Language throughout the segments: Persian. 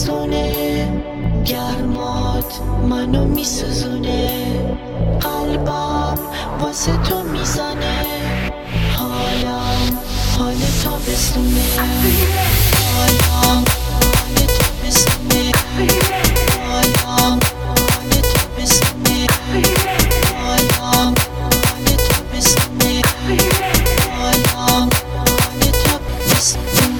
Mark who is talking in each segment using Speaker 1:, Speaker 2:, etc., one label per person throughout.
Speaker 1: تابستونه، گرمات منو میسوزونه، قلبم واسه تو میزنه، حالم حال تابستونه، حالم حال تابستونه، حالم حال تابستونه، حالم حال تابستونه، حالم حال تابستونه.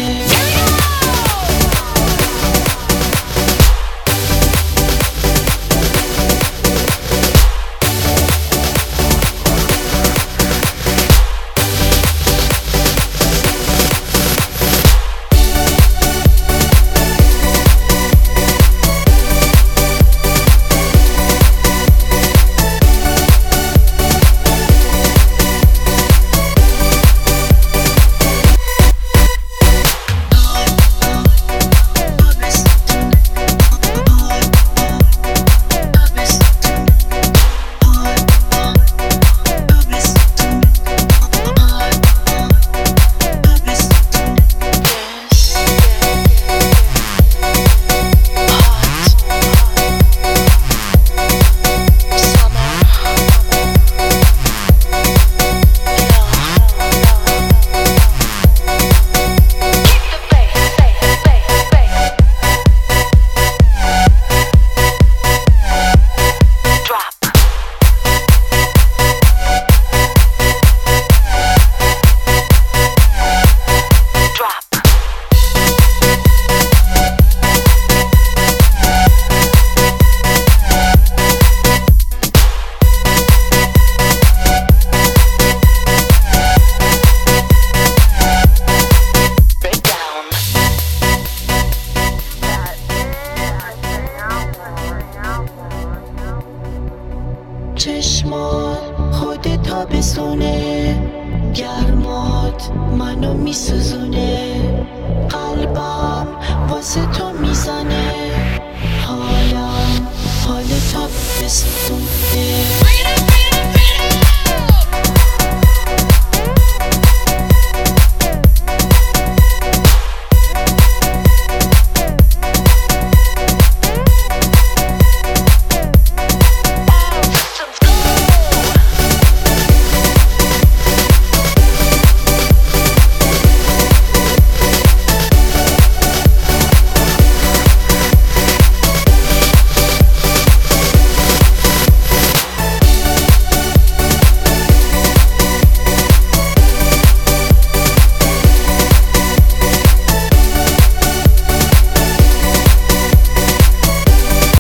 Speaker 1: چشمات خود تابستونه، گرمات منو میسوزونه، قلبم واسه تو میزنه، حالم حال تابستونه.